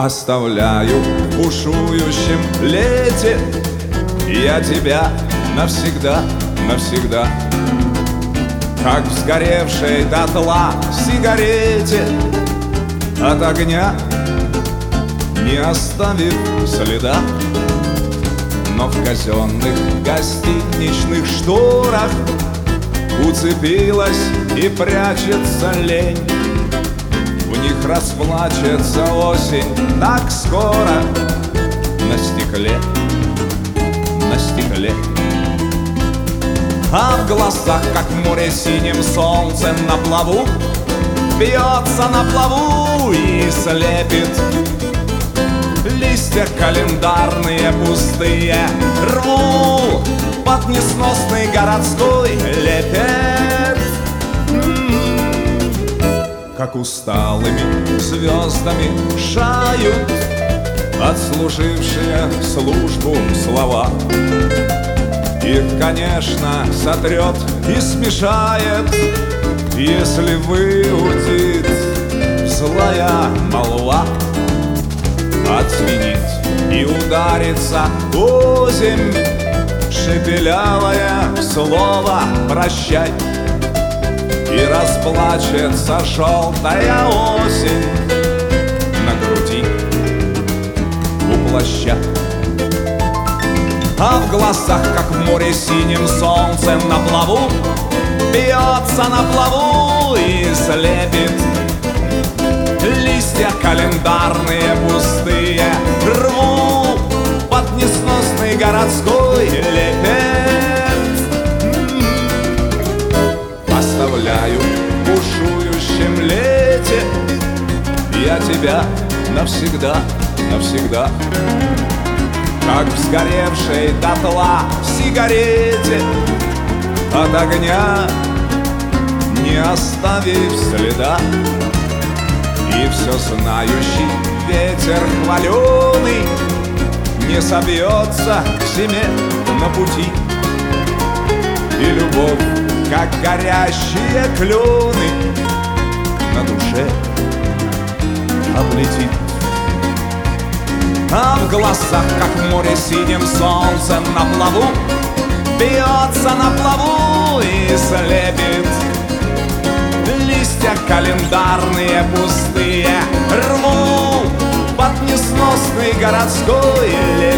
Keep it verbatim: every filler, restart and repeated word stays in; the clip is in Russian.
Оставляю в бушующем лете я тебя навсегда, навсегда. Как в сгоревшей дотла сигарете, от огня не оставив следа. Но в казенных гостиничных шторах уцепилась и прячется лень. В них расплачется осень так скоро на стекле, на стекле. А в глазах, как море синим солнцем на плаву, бьется на плаву и слепит. Листья календарные пустые рву под несносный городской лепет. Как усталыми звездами шают отслужившие службу слова. Их, конечно, сотрет и смешает, если выудит злая молва. Отзвенит и ударится озимь шепелявое слово «прощай». И расплачется желтая осень на груди у плаща. А в глазах, как в море синим солнцем на плаву, бьется на плаву и слепит. Листья календарные пустые рву под несносный городской лепет. Оставляю в бушующем лете я тебя навсегда, навсегда. Как в сгоревшей дотла сигарете, от огня не оставив следа. И все знающий ветер хваленый не собьется к зиме на пути. И любовь, как горящие клены, на душе облетит. А в глазах, как море синим солнцем на плаву, бьется на плаву и слепит. Листья календарные пустые рву под несносный городской лес.